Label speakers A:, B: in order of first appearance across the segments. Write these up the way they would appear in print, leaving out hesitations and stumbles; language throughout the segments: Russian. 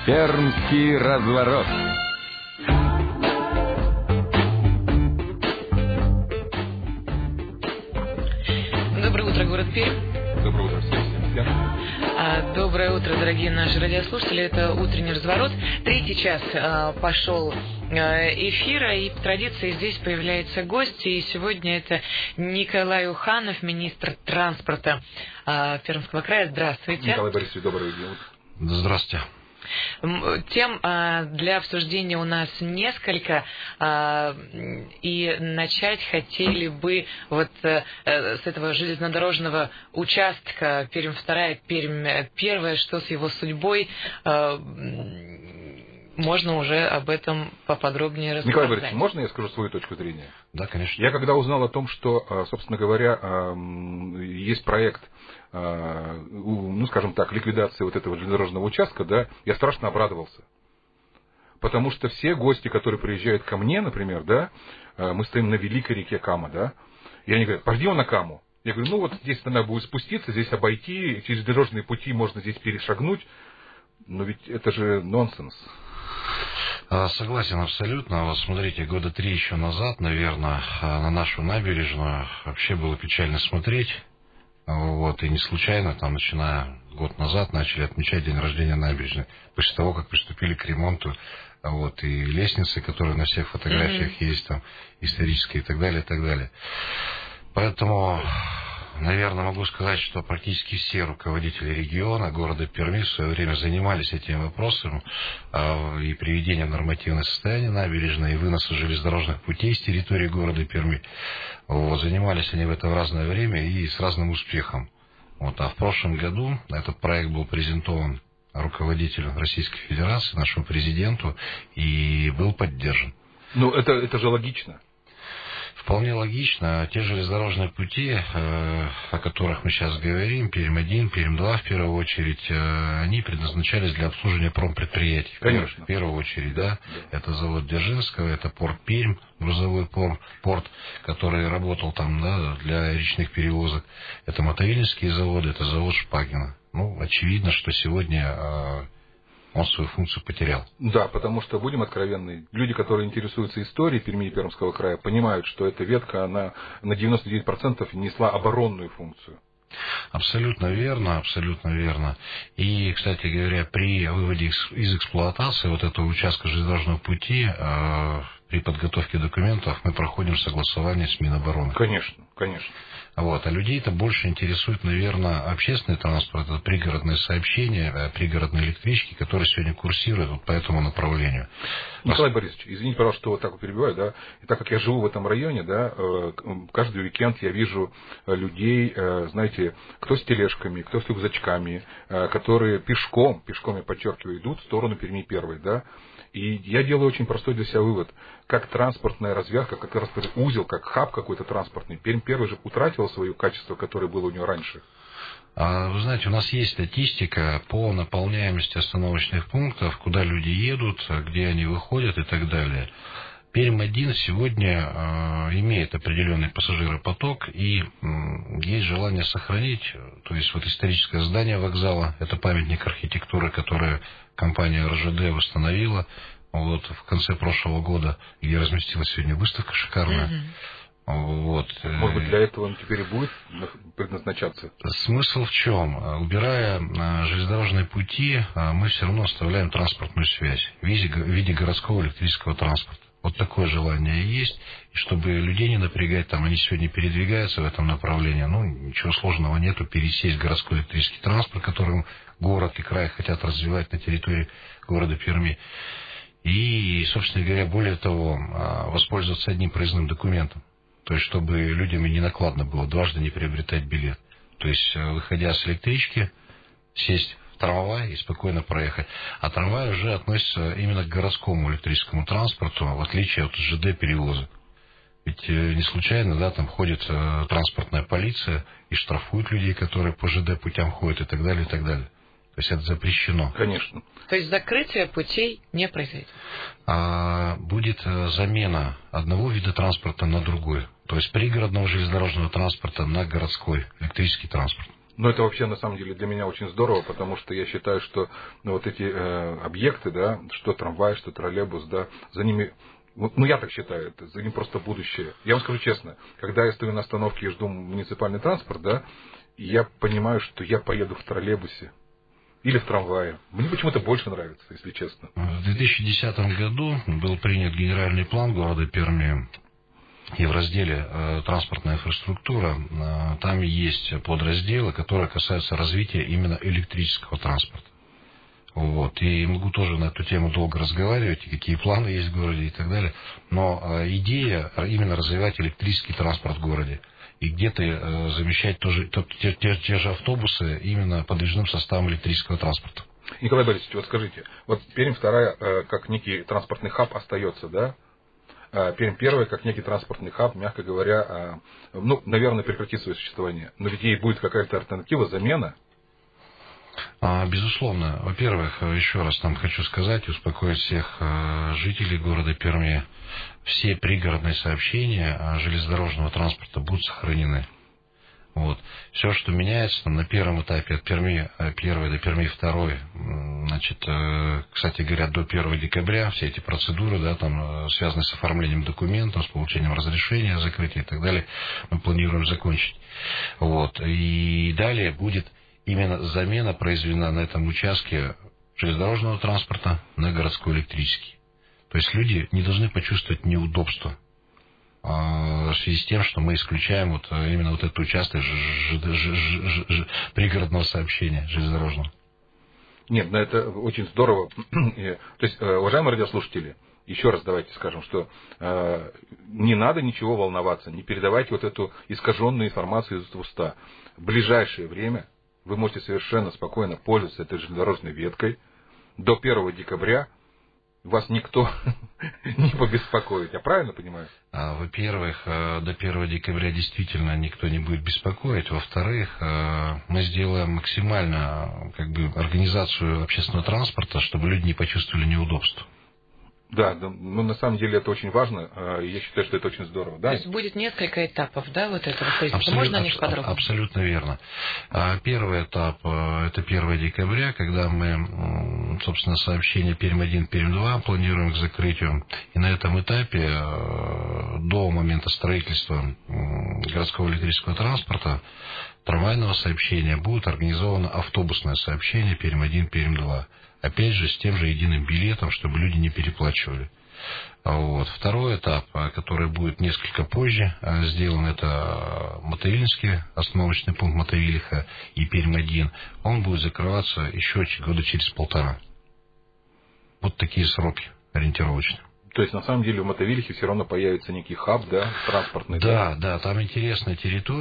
A: Пермский разворот.
B: Доброе утро, город Пермь.
C: Доброе утро всем.
B: Доброе утро, дорогие наши радиослушатели. Это утренний разворот. Третий час пошел эфира, и по традиции здесь появляется гость. И сегодня это Николай Уханов, министр транспорта Пермского края. Здравствуйте.
C: Николай Борисович, доброе утро.
D: Здравствуйте.
B: Тем для обсуждения у нас несколько, и начать хотели бы вот с этого железнодорожного участка Пермь-2, Пермь-1, что с его судьбой, можно уже об этом поподробнее рассказать.
C: Николай Борисович, можно я скажу свою точку зрения?
D: Да, конечно.
C: Я когда узнал о том, что, собственно говоря, есть проект, ну, скажем так, ликвидации вот этого железнодорожного участка, да, я страшно обрадовался. Потому что все гости, которые приезжают ко мне, например, да, мы стоим на великой реке Кама, да, и они говорят: пойдем на Каму. Я говорю: ну вот здесь надо будет спуститься, здесь обойти, через дорожные пути можно здесь перешагнуть. Но ведь это же нонсенс.
D: Согласен абсолютно. Вот смотрите, года 3 еще назад, наверное, на нашу набережную вообще было печально смотреть. Вот, и не случайно, там, начиная год назад, начали отмечать день рождения набережной, после того, как приступили к ремонту, вот, и лестницы, которые на всех фотографиях есть, там, исторические и так далее, и так далее. Поэтому, наверное, могу сказать, что практически все руководители региона, города Перми в свое время занимались этим вопросом, и приведением нормативного состояния набережной, и выноса железнодорожных путей с территории города Перми. Вот, занимались они в это в разное время и с разным успехом. Вот, а в прошлом году этот проект был презентован руководителю Российской Федерации, нашему президенту, и был поддержан.
C: Ну, это же логично.
D: Вполне логично. Те железнодорожные пути, о которых мы сейчас говорим, Пермь-1, Пермь-2 в первую очередь, они предназначались для обслуживания промпредприятий.
C: Конечно.
D: В первую очередь, да. Это завод Дзержинского, это порт Пермь, грузовой порт, который работал там, да, для речных перевозок. Это мотовильнические заводы, это завод Шпагина. Ну, очевидно, что сегодня он свою функцию потерял.
C: Да, потому что, будем откровенны, люди, которые интересуются историей Перми и Пермского края, понимают, что эта ветка, она на 99% несла оборонную функцию.
D: Абсолютно верно, абсолютно верно. И, кстати говоря, при выводе из эксплуатации вот этого участка железнодорожного пути, при подготовке документов мы проходим согласование с Минобороны.
C: Конечно, конечно.
D: Вот. А людей-то больше интересует, наверное, общественный транспорт, это пригородные сообщения, пригородные электрички, которые сегодня курсируют вот по этому направлению.
C: Николай Борисович, извините, пожалуйста, что вот так вот перебиваю, да, и так как я живу в этом районе, да, каждый уикенд я вижу людей, знаете, кто с тележками, кто с рюкзачками, которые пешком, я подчеркиваю, идут в сторону Перми-1, да. И я делаю очень простой для себя вывод. Как транспортная развязка, как транспортный узел, как хаб какой-то транспортный, Пермь-1 же утратила свое качество, которое было у нее раньше.
D: Вы знаете, у нас есть статистика по наполняемости остановочных пунктов, куда люди едут, где они выходят и так далее. Пермь-1 сегодня имеет определенный пассажиропоток, и есть желание сохранить, то есть вот историческое здание вокзала, это памятник архитектуры, которое компания РЖД восстановила вот в конце прошлого года, где разместилась сегодня выставка шикарная. Вот.
C: Может быть, для этого он теперь и будет предназначаться?
D: Смысл в чем? Убирая железнодорожные пути, мы все равно оставляем транспортную связь в виде городского электрического транспорта. Вот такое желание есть, и чтобы людей не напрягать, там они сегодня передвигаются в этом направлении, ну, ничего сложного нету, пересесть в городской электрический транспорт, которым город и край хотят развивать на территории города Перми. И, собственно говоря, более того, воспользоваться одним проездным документом, то есть чтобы людям и не накладно было дважды не приобретать билет. То есть, выходя с электрички, сесть в трамвай и спокойно проехать. А трамвай уже относится именно к городскому электрическому транспорту, в отличие от ЖД-перевозок. Ведь не случайно, да, там ходит транспортная полиция и штрафует людей, которые по ЖД-путям ходят и так далее, и так далее. То есть это запрещено.
C: Конечно.
B: То есть закрытие путей не произойдет?
D: Будет замена одного вида транспорта на другой. То есть пригородного железнодорожного транспорта на городской электрический транспорт.
C: Но это вообще, на самом деле, для меня очень здорово, потому что я считаю, что вот эти объекты, да, что трамвай, что троллейбус, да, за ними, ну, я так считаю, это за ним просто будущее. Я вам скажу честно, когда я стою на остановке и жду муниципальный транспорт, да, я понимаю, что я поеду в троллейбусе или в трамвае. Мне почему-то больше нравится, если честно.
D: В 2010 году был принят генеральный план города Перми. И в разделе «Транспортная инфраструктура» там есть подразделы, которые касаются развития именно электрического транспорта. Вот. И могу тоже на эту тему долго разговаривать, и какие планы есть в городе и так далее. Но идея именно развивать электрический транспорт в городе. И где-то замещать тоже те же автобусы именно подвижным составом электрического транспорта.
C: Николай Борисович, вот скажите, вот Пермь вторая, как некий транспортный хаб остается, да? Пермь первая, как некий транспортный хаб, мягко говоря, ну, наверное, прекратит свое существование. Но ведь ей будет какая-то альтернатива, замена.
D: Безусловно. Во-первых, еще раз там хочу сказать и успокоить всех жителей города Перми. Все пригородные сообщения железнодорожного транспорта будут сохранены. Вот. Все, что меняется на первом этапе от Перми 1 до Перми 2, значит, кстати говоря, до 1 декабря все эти процедуры, да, там, связанные с оформлением документов, с получением разрешения, закрытия и так далее, мы планируем закончить. Вот. И далее будет именно замена произведена на этом участке железнодорожного транспорта на городской электрический. То есть люди не должны почувствовать неудобства в связи с тем, что мы исключаем вот именно вот этот участок пригородного сообщения железнодорожного.
C: Нет, ну это очень здорово. То есть, уважаемые радиослушатели, еще раз давайте скажем, что не надо ничего волноваться, не передавайте вот эту искаженную информацию из уста. В ближайшее время вы можете совершенно спокойно пользоваться этой железнодорожной веткой. До 1 декабря вас никто не побеспокоит. Я правильно понимаю?
D: Во-первых, до 1 декабря действительно никто не будет беспокоить. Во-вторых, мы сделаем максимально организацию общественного транспорта, чтобы люди не почувствовали неудобства.
C: Да, ну на самом деле это очень важно. Я считаю, что это очень здорово. Да?
B: То есть будет несколько этапов, да, вот этого? Можно о них подробно?
D: Абсолютно верно. Первый этап – это 1 декабря, когда мы, собственно, сообщение Пермь-1, Пермь-2 планируем к закрытию. И на этом этапе, до момента строительства городского электрического транспорта, трамвайного сообщения, будет организовано автобусное сообщение Пермь-1, Пермь-2. Опять же, с тем же единым билетом, чтобы люди не переплачивали. Вот. Второй этап, который будет несколько позже сделан, это Мотовилинский остановочный пункт Мотовилиха и Пермь-1. Он будет закрываться еще года через 1,5. Вот такие сроки ориентировочные.
C: То есть, на самом деле, в Мотовилихе все равно появится некий хаб, да, транспортный?
D: Да, там интересная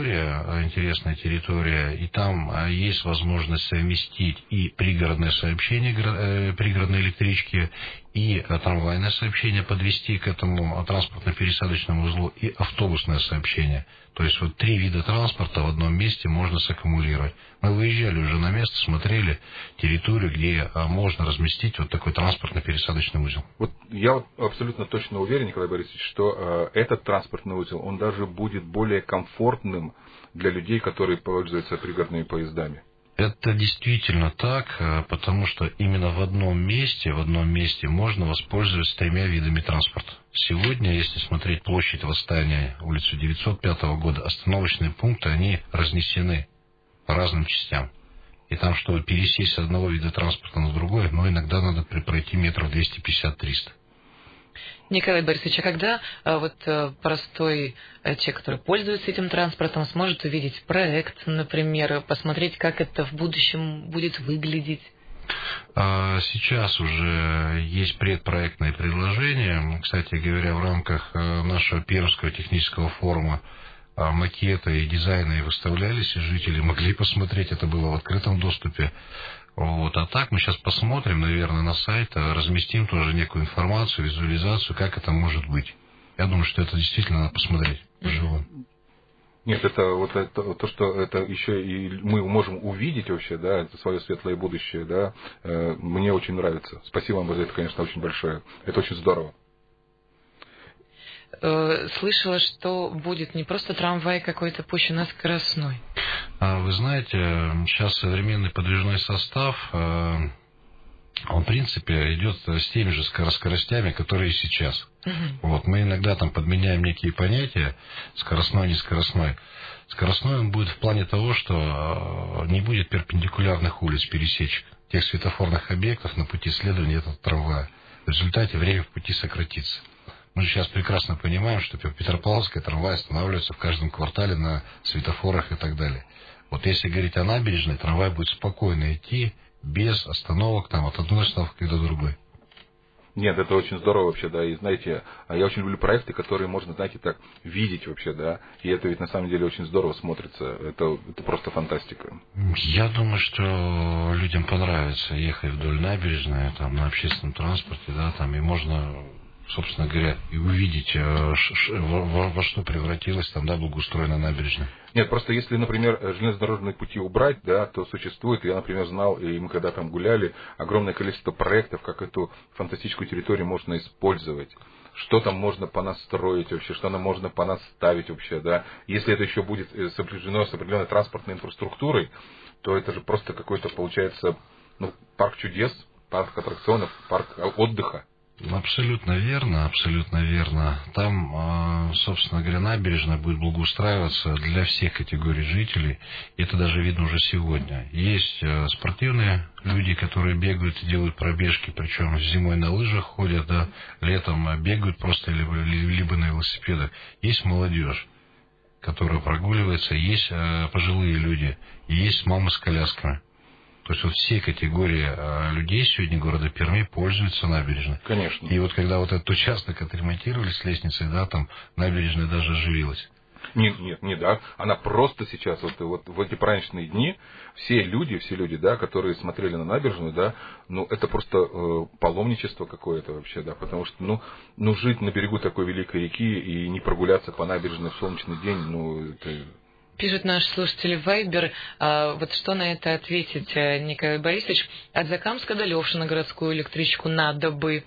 D: территория, и там есть возможность совместить и пригородное сообщение, пригородные электрички, и трамвайное сообщение подвести к этому транспортно-пересадочному узлу, и автобусное сообщение. То есть, вот 3 вида транспорта в одном месте можно саккумулировать. Мы выезжали уже на место, смотрели территорию, где можно разместить вот такой транспортно-пересадочный узел.
C: Вот я абсолютно точно уверен, Николай Борисович, что этот транспортный узел, он даже будет более комфортным для людей, которые пользуются пригородными поездами.
D: Это действительно так, потому что именно в одном месте можно воспользоваться 3 видами транспорта. Сегодня, если смотреть площадь Восстания, улицу 905 года, остановочные пункты, они разнесены по разным частям. И там, чтобы пересесть с одного вида транспорта на другой, иногда надо пройти метров 250-300.
B: Николай Борисович, а когда простой человек, который пользуется этим транспортом, сможет увидеть проект, например, посмотреть, как это в будущем будет выглядеть?
D: Сейчас уже есть предпроектные предложения. Кстати говоря, в рамках нашего Пермского технического форума макеты и дизайны выставлялись, и жители могли посмотреть, это было в открытом доступе. Вот. А так мы сейчас посмотрим, наверное, на сайт, разместим тоже некую информацию, визуализацию, как это может быть. Я думаю, что это действительно надо посмотреть вживую.
C: Нет, это то, что это еще и мы можем увидеть вообще, да, это свое светлое будущее, да, мне очень нравится. Спасибо вам за это, конечно, очень большое. Это очень здорово.
B: Слышала, что будет не просто трамвай какой-то пущен, а скоростной.
D: Вы знаете, сейчас современный подвижной состав, он, в принципе, идет с теми же скоростями, которые и сейчас. Вот, мы иногда там подменяем некие понятия, скоростной, нескоростной. Скоростной он будет в плане того, что не будет перпендикулярных улиц, пересечек, тех светофорных объектов на пути следования этого трамвая. В результате время в пути сократится. Мы же сейчас прекрасно понимаем, что Петропавловская трамвай останавливается в каждом квартале на светофорах и так далее. Вот если говорить о набережной, трамвай будет спокойно идти, без остановок там, от одной остановки до другой.
C: Нет, это очень здорово вообще, да, и знаете, я очень люблю проекты, которые можно, знаете, так видеть вообще, да, и это ведь на самом деле очень здорово смотрится, это просто фантастика.
D: Я думаю, что людям понравится ехать вдоль набережной, там, на общественном транспорте, да, там, и можно, собственно говоря, и увидеть, во что превратилась там, да, благоустроенная набережная.
C: Нет, просто если, например, железнодорожные пути убрать, да, то существует, я, например, знал, и мы когда там гуляли, огромное количество проектов, как эту фантастическую территорию можно использовать. Что там можно понастроить вообще, что там можно понаставить вообще, да. Если это еще будет сопряжено с определенной транспортной инфраструктурой, то это же просто какой-то, получается, парк чудес, парк аттракционов, парк отдыха.
D: Абсолютно верно, абсолютно верно. Там, собственно говоря, набережная будет благоустраиваться для всех категорий жителей. И это даже видно уже сегодня. Есть спортивные люди, которые бегают и делают пробежки, причем зимой на лыжах ходят, да, летом бегают просто либо на велосипедах. Есть молодежь, которая прогуливается, есть пожилые люди, и есть мамы с колясками. То есть вот все категории людей сегодня города Перми пользуются набережной.
C: Конечно.
D: И вот когда вот этот участок отремонтировали с лестницей, да, там набережная даже оживилась.
C: Нет, да. Она просто сейчас, вот в эти праздничные дни, все люди, да, которые смотрели на набережную, да, это просто паломничество какое-то вообще, да, потому что, жить на берегу такой великой реки и не прогуляться по набережной в солнечный день, это...
B: Пишет наш слушатель Вайбер, вот что на это ответить, Николай Борисович, от Закамска до Левшина городскую электричку надо бы.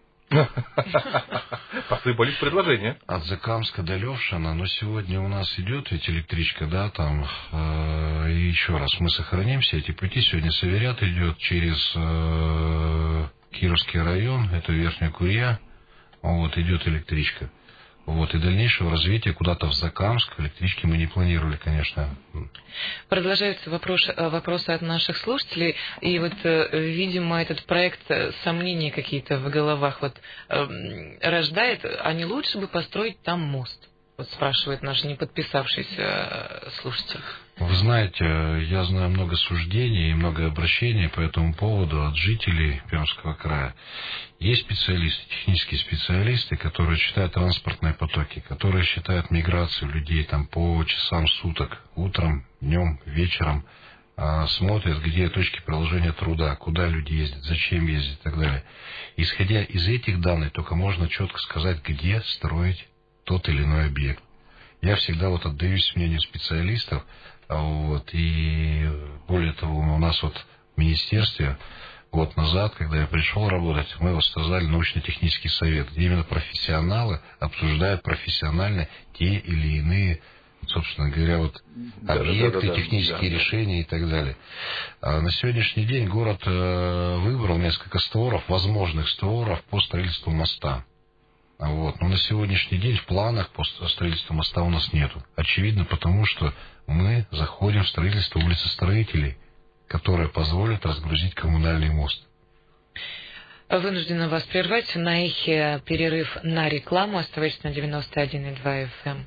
C: Посыпались предложения.
D: От Закамска до Левшина, но сегодня у нас идет ведь электричка, да, там, и еще раз, мы сохраним все эти пути, сегодня Северят идет через Кировский район, это Верхняя Курья, вот, идет электричка. Вот, и дальнейшего развития куда-то в Закамск электрички мы не планировали, конечно.
B: Продолжаются вопросы от наших слушателей. И вот, видимо, этот проект сомнения какие-то в головах рождает. А не лучше бы построить там мост? Вот спрашивает наш не подписавшийся слушатель.
D: Вы знаете, я знаю много суждений и много обращений по этому поводу от жителей Пермского края. Есть специалисты, технические специалисты, которые считают транспортные потоки, которые считают миграцию людей там по часам суток, утром, днем, вечером, смотрят, где точки приложения труда, куда люди ездят, зачем ездят и так далее. Исходя из этих данных, только можно четко сказать, где строить тот или иной объект. Я всегда отдаюсь мнению специалистов, и более того, у нас в министерстве год назад, когда я пришел работать, мы создали научно-технический совет, где именно профессионалы обсуждают профессионально те или иные, собственно говоря, объекты, технические решения и так далее. А на сегодняшний день город выбрал несколько СТОРов, возможных СТОРов по строительству моста. Но на сегодняшний день в планах по строительству моста у нас нету. Очевидно, потому что мы заходим в строительство улицы Строителей, которое позволит разгрузить коммунальный мост.
B: Вынуждена вас прервать. На эхе перерыв на рекламу. Оставайтесь на 91,2 FM.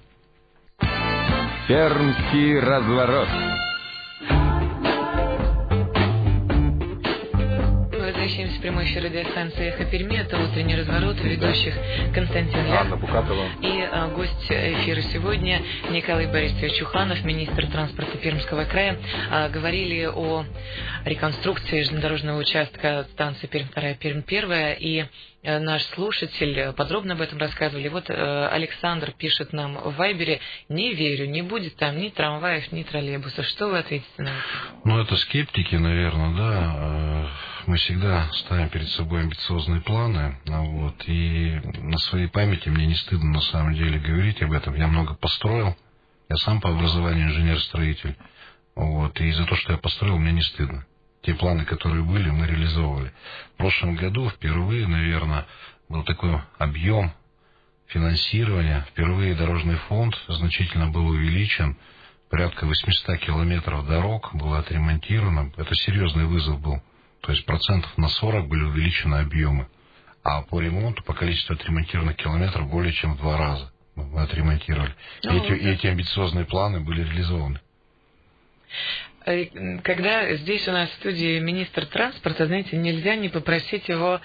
A: Пермский разворот.
B: Возвращаемся в прямой эфир радиостанции «Эхо Перми». Это утренний разворот ведущих Константин Лях и гость эфира сегодня Николай Борисович Чуханов, министр транспорта Пермского края. Говорили о реконструкции железнодорожного участка станции Пермь-2, Пермь-1. И наш слушатель подробно об этом рассказывали. Вот Александр пишет нам в Вайбере: не верю, не будет там ни трамваев, ни троллейбусов. Что вы ответите на это?
D: Это скептики, наверное, да. Мы всегда ставим перед собой амбициозные планы, и на своей памяти мне не стыдно на самом деле говорить об этом. Я много построил, я сам по образованию инженер-строитель, Вот, и за то, что я построил, мне не стыдно. Те планы, которые были, мы реализовывали. В прошлом году впервые, наверное, был такой объем финансирования. Впервые дорожный фонд значительно был увеличен. Порядка 800 километров дорог было отремонтировано. Это серьезный вызов был. То есть процентов на 40 были увеличены объемы. А по ремонту, по количеству отремонтированных километров, более чем в 2 раза мы отремонтировали. И эти амбициозные планы были реализованы.
B: Когда здесь у нас в студии министр транспорта, знаете, нельзя не попросить его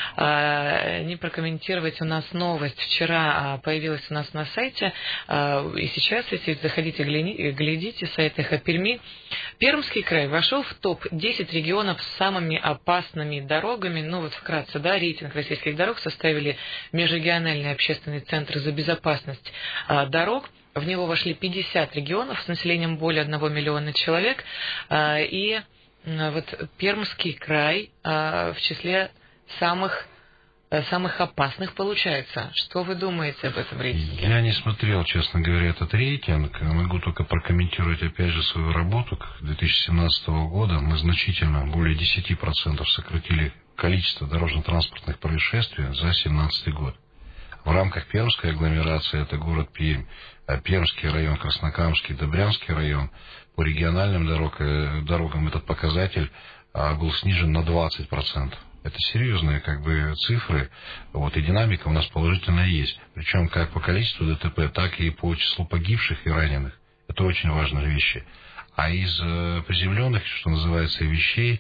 B: не прокомментировать у нас новость. Вчера появилась у нас на сайте, и сейчас, если заходите, глядите, сайт «Эхо Перми», Пермский край вошел в топ-10 регионов с самыми опасными дорогами. Ну вот вкратце, да, рейтинг российских дорог составили межрегиональные общественные центры за безопасность дорог. В него вошли 50 регионов с населением более 1 миллиона человек. И вот Пермский край в числе самых опасных получается. Что вы думаете об этом рейтинге?
D: Я не смотрел, честно говоря, этот рейтинг. Могу только прокомментировать, опять же, свою работу. К 2017 года мы значительно, более 10% сократили количество дорожно-транспортных происшествий за 2017 год. В рамках Пермской агломерации, это город Пермь, Пермский район, Краснокамский, Добрянский район, по региональным дорогам этот показатель был снижен на 20%. Это серьезные цифры, и динамика у нас положительная есть. Причем как по количеству ДТП, так и по числу погибших и раненых. Это очень важные вещи. А из приземленных, что называется, вещей,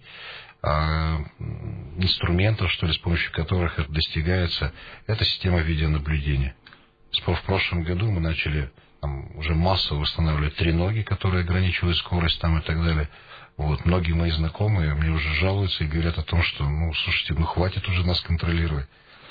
D: инструментов, с помощью которых это достигается, это система видеонаблюдения. В прошлом году мы начали уже массово восстанавливать треноги, которые ограничивают скорость и так далее. Многие мои знакомые мне уже жалуются и говорят о том, что, слушайте, хватит уже нас контролировать.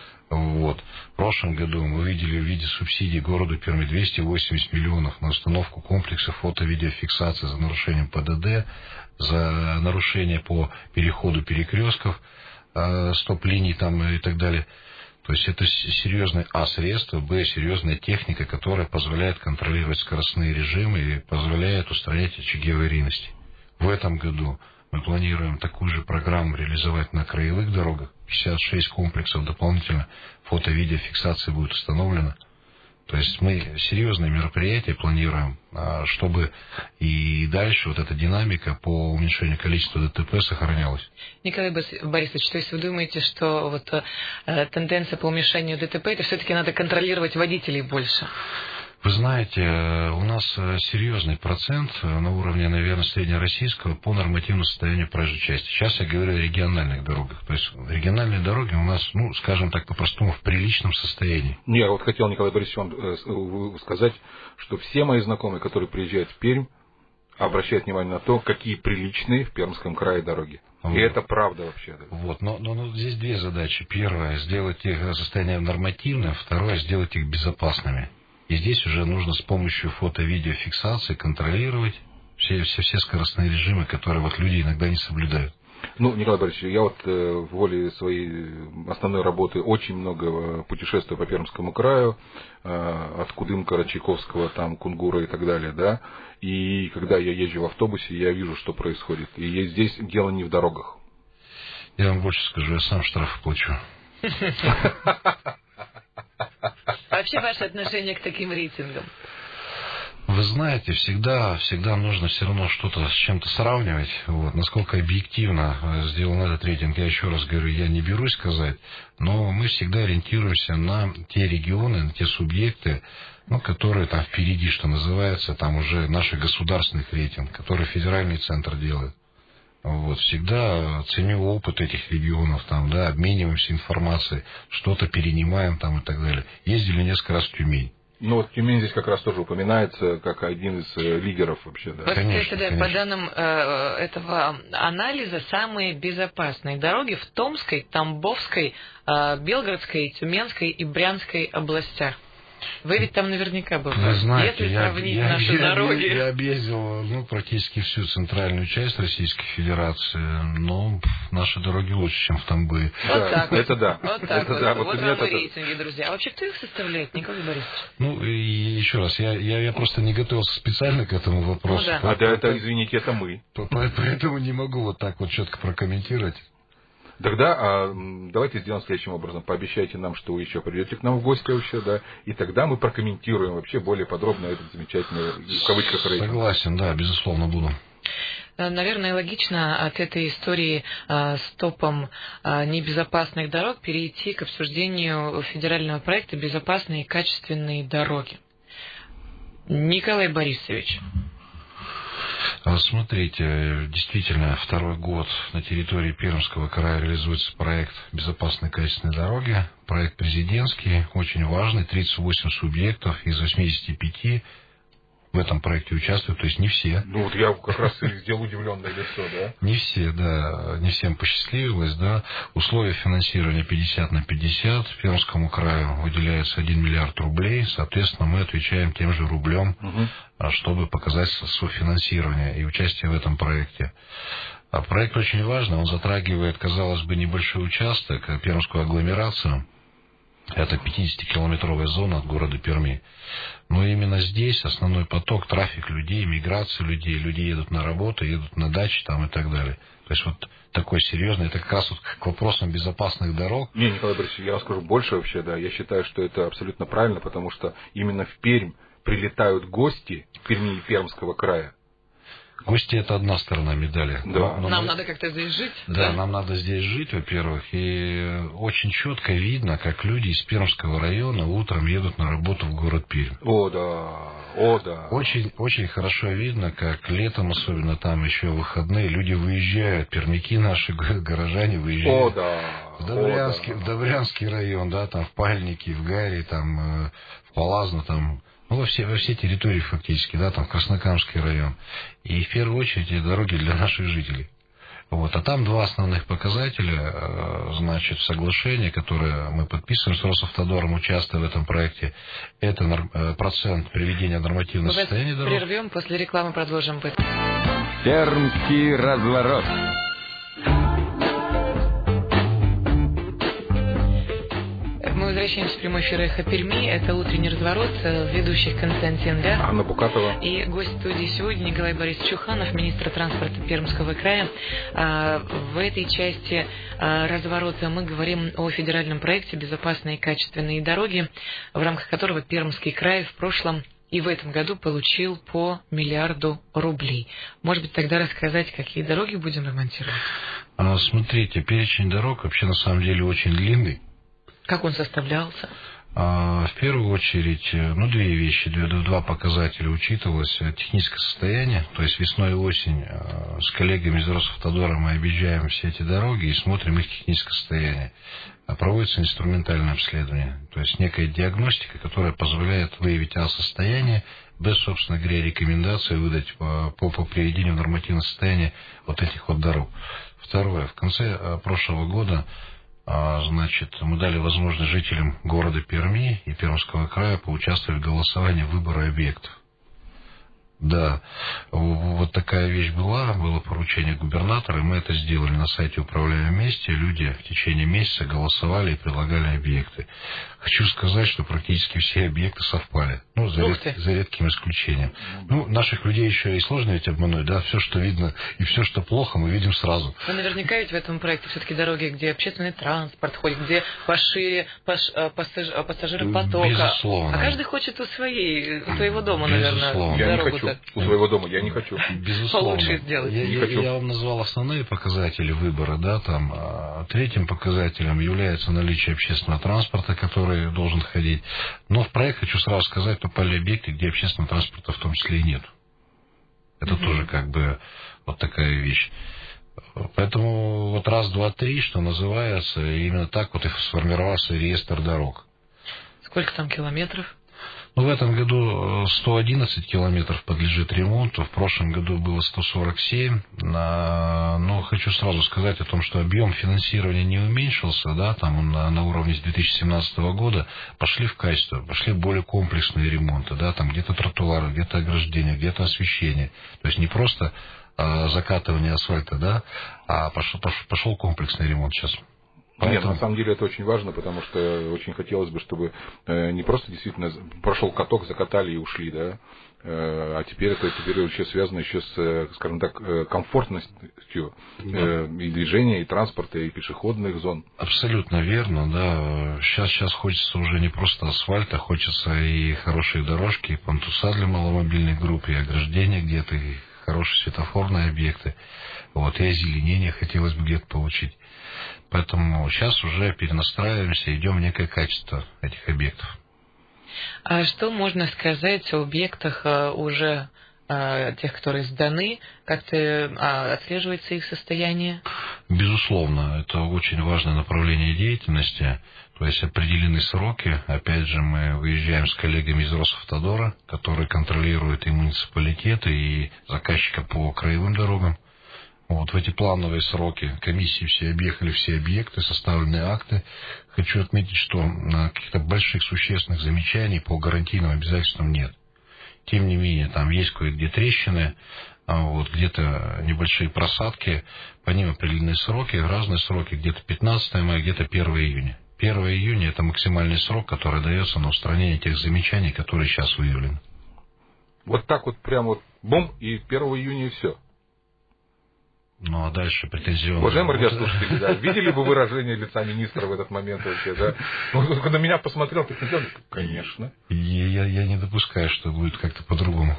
D: В прошлом году мы видели в виде субсидий городу Перми 280 миллионов на установку комплекса фото-видеофиксации за нарушением ПДД, за нарушение по переходу перекрестков, стоп-линий и так далее. То есть это серьезные средства, серьезная техника, которая позволяет контролировать скоростные режимы и позволяет устранять очаги аварийности. В этом году мы планируем такую же программу реализовать на краевых дорогах. 56 комплексов дополнительно фото-видеофиксации будет установлено. То есть мы серьезные мероприятия планируем, чтобы и дальше эта динамика по уменьшению количества ДТП сохранялась.
B: Николай Борисович, то есть вы думаете, что тенденция по уменьшению ДТП, это все-таки надо контролировать водителей больше?
D: Вы знаете, у нас серьезный процент на уровне, наверное, среднероссийского по нормативному состоянию проезжей части. Сейчас я говорю о региональных дорогах. То есть региональные дороги у нас, скажем так, по-простому, в приличном состоянии.
C: Я хотел, Николай Борисович, вам сказать, что все мои знакомые, которые приезжают в Пермь, обращают внимание на то, какие приличные в Пермском крае дороги. И это правда вообще. Да.
D: Но здесь 2 задачи. Первая — сделать их состояние нормативным. Второе — сделать их безопасными. И здесь уже нужно с помощью фото-видеофиксации контролировать все скоростные режимы, которые люди иногда не соблюдают.
C: Николай Борисович, я в воле своей основной работы очень много путешествую по Пермскому краю, от Кудымкара, Чайковского, Кунгура и так далее, да. И когда я езжу в автобусе, я вижу, что происходит. И здесь дело не в дорогах.
D: Я вам больше скажу, я сам штрафы плачу.
B: Вообще ваше отношение к таким рейтингам?
D: Вы знаете, всегда нужно все равно что-то с чем-то сравнивать. Насколько объективно сделан этот рейтинг, я еще раз говорю, я не берусь сказать, но мы всегда ориентируемся на те регионы, на те субъекты, которые впереди, что называется, уже наших государственных рейтинг, которые федеральный центр делает. Всегда ценю опыт этих регионов, обмениваемся информацией, что-то перенимаем и так далее. Ездили несколько раз в Тюмень.
C: Тюмень здесь как раз тоже упоминается как один из лидеров вообще. Да.
D: Конечно.
B: По данным этого анализа, самые безопасные дороги в Томской, Тамбовской, Белгородской, Тюменской и Брянской областях. Вы ведь там наверняка
D: Вы
B: бывали.
D: знаете,
B: Если сравнить наши дороги.
D: Я объездил практически всю центральную часть Российской Федерации, но наши дороги лучше, чем в Тамбове.
B: Вот так вот.
C: Это да.
B: Вот так вот.
C: Да,
B: Вот
C: нет,
B: вам и рейтинги, друзья. А вообще кто их составляет, Николай Борисович?
D: Ну, и еще раз, я просто не готовился специально к этому вопросу.
B: Ну, да.
C: Это, извините, это мы.
D: Поэтому не могу вот так вот четко прокомментировать.
C: Тогда давайте сделаем следующим образом. Пообещайте нам, что вы еще придете к нам в гости вообще, да, и тогда мы прокомментируем вообще более подробно этот замечательный, в кавычках, рейтинг.
D: Согласен, да, безусловно, буду.
B: Наверное, логично от этой истории с топом небезопасных дорог перейти к обсуждению федерального проекта «Безопасные и качественные дороги». Николай Борисович.
D: Смотрите, действительно, второй год на территории Пермского края реализуется проект «Безопасные качественные дороги». Проект президентский, очень важный, 38 субъектов из 85 в этом проекте участвуют, то есть не все.
C: Ну вот я как раз и сделал удивленное лицо, да?
D: Не все, да, не всем посчастливилось, да. Условия финансирования 50/50. Пермскому краю выделяется 1 миллиард рублей, соответственно, мы отвечаем тем же рублем, чтобы показать софинансирование и участие в этом проекте. А проект очень важный, он затрагивает, казалось бы, небольшой участок, пермскую агломерацию. Это 50-километровая зона от города Перми. Но именно здесь основной поток, трафик людей, миграция людей, люди едут на работу, едут на дачи там и так далее. То есть вот такой серьезный, это как раз вот к вопросам безопасных дорог.
C: Не, Николай Борисович, я вам скажу больше вообще, да. Я считаю, что это абсолютно правильно, потому что именно в Пермь прилетают гости Перми и Пермского края.
D: Гости — это одна сторона медали.
C: Да.
D: Но
B: нам надо как-то здесь жить.
D: Да, нам надо здесь жить, во-первых. И очень четко видно, как люди из Пермского района утром едут на работу в город Пермь.
C: О, да.
D: Очень, очень хорошо видно, как летом, особенно там еще выходные, люди выезжают, пермяки наши, горожане выезжают. В Добрянский район, да, там в Пальники, в Гаре, там в Палазно, там. Ну, во все территории фактически, да, там Краснокамский район. И в первую очередь эти дороги для наших жителей. Вот. А там два основных показателя, значит, соглашение, которое мы подписываем с Росавтодором, участвуя в этом проекте, это процент приведения нормативного состояния дорог.
B: Прервем, после рекламы продолжим.
A: Пермский разворот.
B: Мы возвращаемся в прямой эфир «Эхо Перми». Это утренний разворот. Ведущих Константин Ля.
C: Анна Букатова.
B: И гость студии сегодня Николай Борисович Чуханов, министр транспорта Пермского края. В этой части разворота мы говорим о федеральном проекте «Безопасные и качественные дороги», в рамках которого Пермский край в прошлом и в этом году получил по 1 миллиарду рублей. Может быть, тогда рассказать, какие дороги будем ремонтировать?
D: Смотрите, перечень дорог вообще на самом деле очень длинный.
B: Как он составлялся?
D: В первую очередь, две вещи, два показателя учитывалось. Техническое состояние, то есть весной и осень с коллегами из Росавтодора мы объезжаем все эти дороги и смотрим их техническое состояние. Проводится инструментальное обследование, то есть некая диагностика, которая позволяет выявить состояние, без, собственно говоря, рекомендаций выдать по приведению в нормативное состояние вот этих вот дорог. Второе, в конце прошлого года значит, мы дали возможность жителям города Перми и Пермского края поучаствовать в голосовании выбора объектов. Да, вот такая вещь было поручение губернатора, и мы это сделали на сайте «Управляем вместе». Люди в течение месяца голосовали и предлагали объекты. Хочу сказать, что практически все объекты совпали, за редким исключением. Наших людей еще и сложно ведь обмануть, да, все, что видно и все, что плохо, мы видим сразу.
B: Но наверняка ведь в этом проекте все-таки дороги, где общественный транспорт ходит, где пошире пассажиропотока.
D: Безусловно.
B: А каждый хочет у своего дома, наверное, дорогу-то.
C: У своего дома я не хочу.
D: Безусловно.
B: Получше сделать.
D: Я вам назвал основные показатели выбора, да, там. Третьим показателем является наличие общественного транспорта, который должен ходить. Но в проект, хочу сразу сказать, попали объекты, где общественного транспорта в том числе и нет. Это тоже как бы вот такая вещь. Поэтому вот раз, два, три, что называется, именно так вот и сформировался реестр дорог.
B: Сколько там километров?
D: Ну, в этом году 111 километров подлежит ремонту, в прошлом году было 147. Но хочу сразу сказать о том, что объем финансирования не уменьшился, да, там он на уровне с 2017 года. Пошли в качество, пошли более комплексные ремонты, да, там где-то тротуары, где-то ограждения, где-то освещение. То есть не просто закатывание асфальта, да, а пошел комплексный ремонт сейчас.
C: Нет, на самом деле это очень важно, потому что очень хотелось бы, чтобы не просто действительно прошел каток, закатали и ушли, да, а теперь вообще связано еще с, скажем так, комфортностью и движения, и транспорта, и пешеходных зон.
D: Абсолютно верно, да. Сейчас хочется уже не просто асфальта, хочется и хорошие дорожки, и пандуса для маломобильной группы, и ограждения где-то, и хорошие светофорные объекты. Вот, и озеленение хотелось бы где-то получить. Поэтому сейчас уже перенастраиваемся, идем в некое качество этих объектов.
B: А что можно сказать о объектах уже тех, которые сданы? Как-то отслеживается их состояние?
D: Безусловно, это очень важное направление деятельности. То есть определены сроки. Опять же, мы выезжаем с коллегами из Росавтодора, которые контролируют и муниципалитеты, и заказчика по краевым дорогам. Вот в эти плановые сроки комиссии все объехали все объекты, составлены акты. Хочу отметить, что каких-то больших существенных замечаний по гарантийным обязательствам нет. Тем не менее, там есть кое-где трещины, вот, где-то небольшие просадки, по ним определены сроки, разные сроки, где-то 15 мая, где-то 1 июня. 1 июня – это максимальный срок, который дается на устранение тех замечаний, которые сейчас выявлены.
C: Вот так вот прям вот бум, и 1 июня и все.
D: Ну, а дальше претензионные...
C: Уважаемые радиослушатели, да, видели бы выражение лица министра в этот момент вообще, да? Он на меня посмотрел, претензионно, конечно.
D: Я не допускаю, что будет как-то по-другому.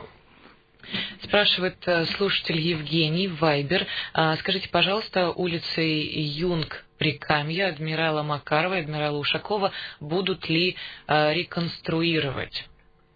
B: Спрашивает слушатель Евгений Вайбер. Скажите, пожалуйста, улицы Юнг, Прикамья, адмирала Макарова, адмирала Ушакова будут ли реконструировать?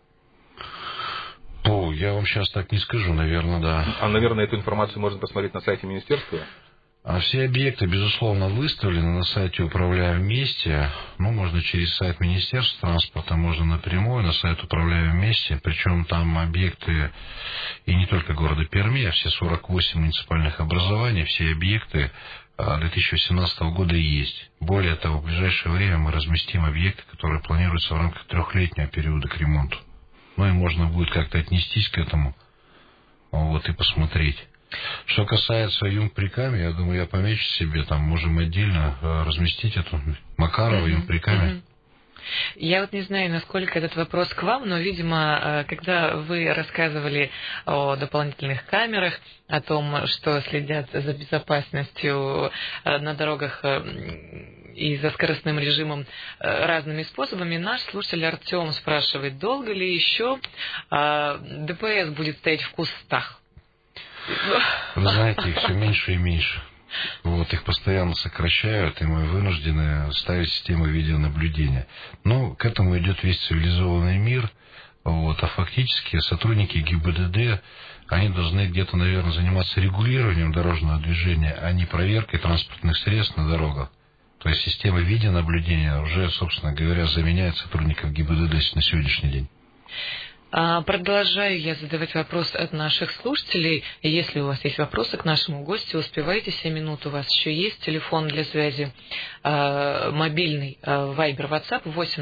D: Я вам сейчас так не скажу, наверное, да.
C: А, наверное, эту информацию можно посмотреть на сайте министерства?
D: А все объекты, безусловно, выставлены на сайте «Управляем вместе». Ну, можно через сайт Министерства транспорта, можно напрямую на сайт «Управляем вместе». Причем там объекты и не только города Перми, а все 48 муниципальных образований, все объекты 2018 года есть. Более того, в ближайшее время мы разместим объекты, которые планируются в рамках 3-летнего периода к ремонту. Ну и можно будет как-то отнестись к этому, вот, и посмотреть. Что касается Юнг-Прикамья, я думаю, я помечу себе, там можем отдельно разместить эту Макарова, Юнг-Прикамья.
B: Я вот не знаю, насколько этот вопрос к вам, но, видимо, когда вы рассказывали о дополнительных камерах, о том, что следят за безопасностью на дорогах и за скоростным режимом разными способами, наш слушатель Артем спрашивает, долго ли еще ДПС будет стоять в кустах?
D: Вы знаете, их все меньше и меньше. Вот, их постоянно сокращают, и мы вынуждены ставить системы видеонаблюдения. Но к этому идет весь цивилизованный мир. Вот, а фактически сотрудники ГИБДД, они должны где-то, наверное, заниматься регулированием дорожного движения, а не проверкой транспортных средств на дорогах. То есть система видеонаблюдения уже, собственно говоря, заменяет сотрудников ГИБДД на сегодняшний день.
B: Продолжаю я задавать вопросы от наших слушателей. Если у вас есть вопросы к нашему гостю, успевайте, 7 минут у вас еще есть. Телефон для связи мобильный, Вайбер, WhatsApp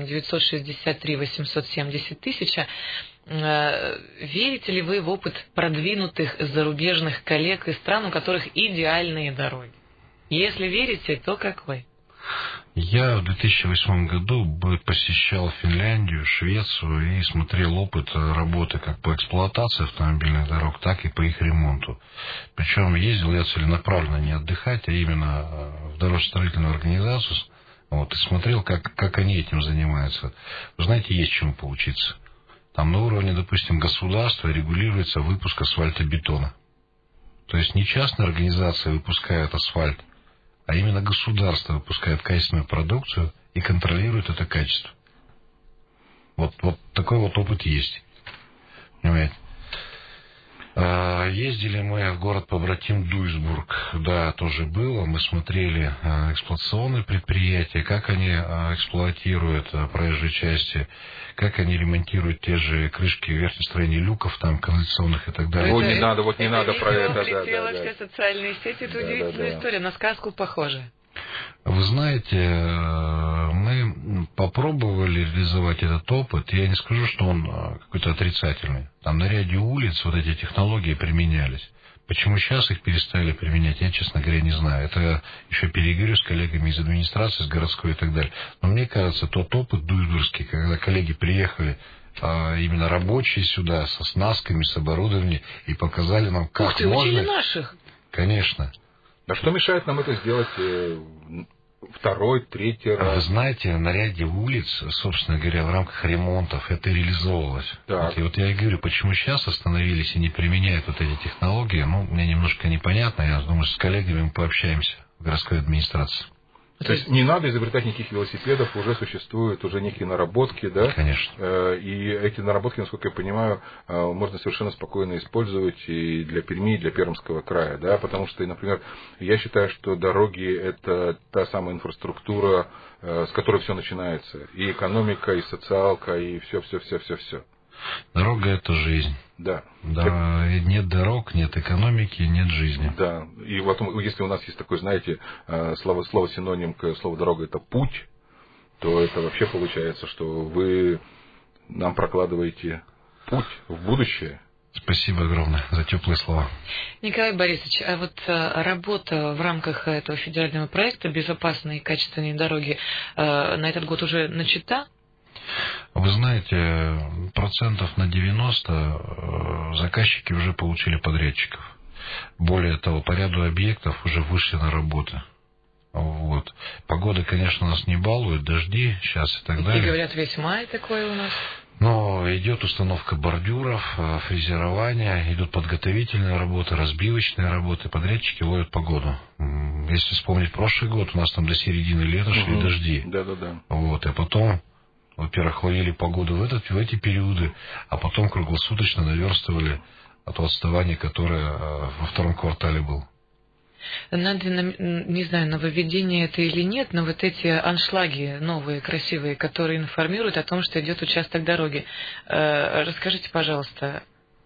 B: 8-963-870-1000. Верите ли вы в опыт продвинутых зарубежных коллег из стран, у которых идеальные дороги? Если верите, то какой?
D: Я в 2008 году посещал Финляндию, Швецию и смотрел опыт работы как по эксплуатации автомобильных дорог, так и по их ремонту. Причем ездил я целенаправленно не отдыхать, а именно в дорожно-строительную организацию, вот, и смотрел, как они этим занимаются. Вы знаете, есть чему поучиться. Там на уровне, допустим, государства регулируется выпуск асфальтобетона. То есть не частная организация выпускает асфальт, а именно государство выпускает качественную продукцию и контролирует это качество. Вот такой вот опыт есть. Понимаете? Ездили мы в город побратим Дуйсбург. Да, тоже было. Мы смотрели эксплуатационные предприятия, как они эксплуатируют проезжие части, как они ремонтируют те же крышки верхних строений люков, там, канализационных и так далее.
C: Вот не надо про это.
B: Влетело все социальные сети. Это удивительная история, на сказку похожа.
D: Вы знаете, мы попробовали реализовать этот опыт. Я не скажу, что он какой-то отрицательный. Там на ряде улиц вот эти технологии применялись. Почему сейчас их перестали применять, я, честно говоря, не знаю. Это еще переговорю с коллегами из администрации, с городской и так далее. Но мне кажется, тот опыт дуйсбургский, когда коллеги приехали, именно рабочие сюда, со снасками, с оборудованием, и показали нам, как
B: Ух ты,
D: можно...
B: учили наших?
D: Конечно.
C: А что мешает нам это сделать второй, третий раз?
D: Вы знаете, на ряде улиц, собственно говоря, в рамках ремонтов это реализовывалось. Вот я и говорю, почему сейчас остановились и не применяют вот эти технологии, мне немножко непонятно. Я думаю, с коллегами мы пообщаемся в городской администрации.
C: То есть не надо изобретать никаких велосипедов, уже существуют уже некие наработки, да?
D: Конечно.
C: И эти наработки, насколько я понимаю, можно совершенно спокойно использовать и для Перми, и для Пермского края, да? Потому что, например, я считаю, что дороги – это та самая инфраструктура, с которой все начинается. И экономика, и социалка, и все.
D: Дорога – это жизнь.
C: Да.
D: Нет дорог, нет экономики, нет жизни.
C: Да. И вот если у нас есть такой, знаете, слово синоним к слову дорога – это путь, то это вообще получается, что вы нам прокладываете путь в будущее.
D: Спасибо огромное за теплые слова.
B: Николай Борисович, а вот работа в рамках этого федерального проекта «Безопасные и качественные дороги» на этот год уже начата?
D: Вы знаете, процентов на 90 заказчики уже получили подрядчиков. Более того, по ряду объектов уже вышли на работы. Вот. Погода, конечно, нас не балует, дожди сейчас и так далее.
B: И говорят, весь май такой у нас.
D: Но идет установка бордюров, фрезерование, идут подготовительные работы, разбивочные работы, подрядчики ловят погоду. Если вспомнить прошлый год, у нас там до середины лета шли дожди.
C: Да.
D: Вот, и потом... Во-первых, ловили погоду в эти периоды, а потом круглосуточно наверстывали то отставание, которое во втором квартале было.
B: Надо, не знаю, нововведение это или нет, но вот эти аншлаги новые, красивые, которые информируют о том, что идет участок дороги. Расскажите, пожалуйста.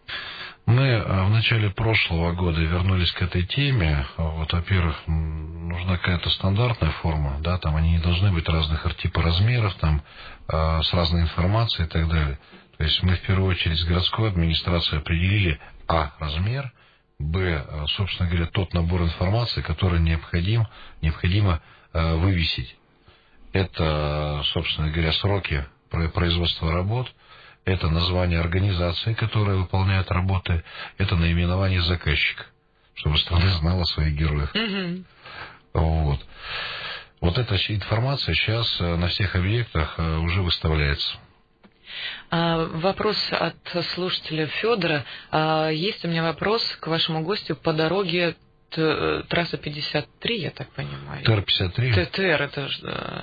D: Мы в начале прошлого года вернулись к этой теме. Вот, во-первых, нужна какая-то стандартная форма, да, там они не должны быть разных типа размеров, там, с разной информацией и так далее. То есть мы в первую очередь с городской администрацией определили размер, собственно говоря, тот набор информации, который необходимо вывесить. Это, собственно говоря, сроки производства работ, это название организации, которая выполняет работы, это наименование заказчика, чтобы страна знала своих героев. Вот эта информация сейчас на всех объектах уже выставляется.
B: Вопрос от слушателя Федора. Есть у меня вопрос к вашему гостю по дороге трасса 53, я так понимаю.
D: ТР-53?
B: ТР, это же...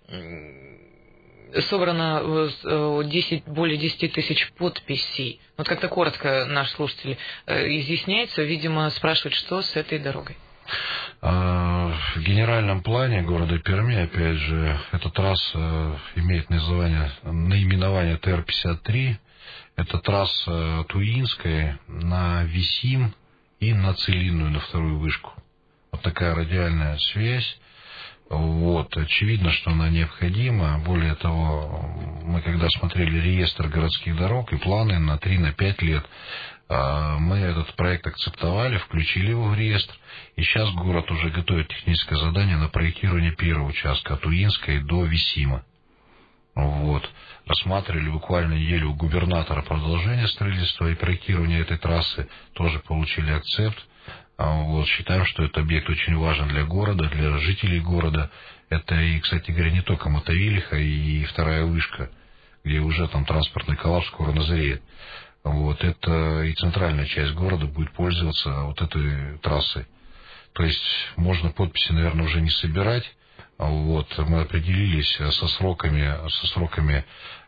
B: Собрано более 10 тысяч подписей. Вот как-то коротко наш слушатель изъясняется, видимо, спрашивает, что с этой дорогой.
D: В генеральном плане города Перми, опять же, эта трасса имеет наименование ТР-53. Это трасса Туинская на Висим и на Целинную, на вторую вышку. Вот такая радиальная связь. Вот. Очевидно, что она необходима. Более того, мы когда смотрели реестр городских дорог и планы на 3-5 лет, мы этот проект акцептовали, включили его в реестр. И сейчас город уже готовит техническое задание на проектирование первого участка от Уинской до Висима. Вот. Рассматривали буквально неделю у губернатора продолжение строительства и проектирования этой трассы. Тоже получили акцепт. Вот, считаем, что этот объект очень важен для города, для жителей города. Это и, кстати говоря, не только Мотовилиха и вторая вышка, где уже там транспортный коллапс скоро назреет. Вот, это и центральная часть города будет пользоваться вот этой трассой. То есть можно подписи, наверное, уже не собирать. Вот, мы определились со сроками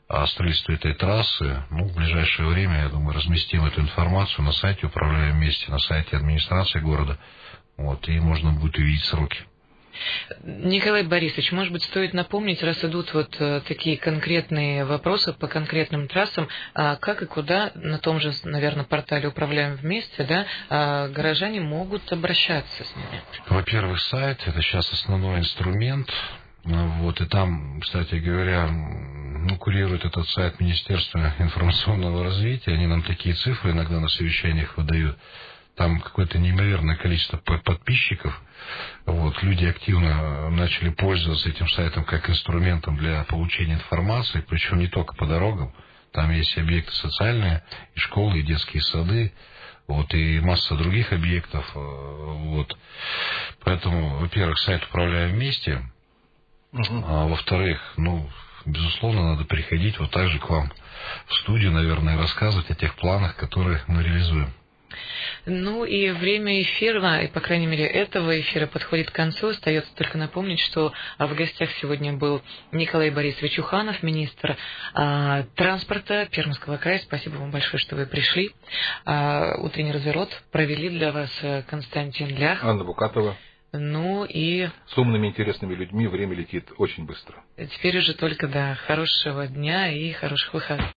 D: о строительстве этой трассы. В ближайшее время, я думаю, разместим эту информацию на сайте «Управляем вместе», на сайте администрации города. И можно будет увидеть сроки.
B: Николай Борисович, может быть, стоит напомнить, раз идут такие конкретные вопросы по конкретным трассам, как и куда на том же, наверное, портале «Управляем вместе», да, горожане могут обращаться с ними?
D: Во-первых, сайт – это сейчас основной инструмент. И там, кстати говоря, курирует этот сайт Министерства информационного развития. Они нам такие цифры иногда на совещаниях выдают. Там какое-то неимоверное количество подписчиков. Люди активно начали пользоваться этим сайтом как инструментом для получения информации, причем не только по дорогам. Там есть объекты социальные, и школы, и детские сады, и масса других объектов. Поэтому, во-первых, сайт «Управляем вместе», а во-вторых, безусловно, надо приходить также к вам в студию, наверное, и рассказывать о тех планах, которые мы реализуем.
B: И время эфира, и, по крайней мере, этого эфира подходит к концу. Остается только напомнить, что в гостях сегодня был Николай Борисович Уханов, министр транспорта Пермского края. Спасибо вам большое, что вы пришли. Утренний разворот провели для вас Константин Лях,
C: Анна Букатова.
B: И...
C: С умными, интересными людьми время летит очень быстро.
B: Теперь уже только, хорошего дня и хороших выходных.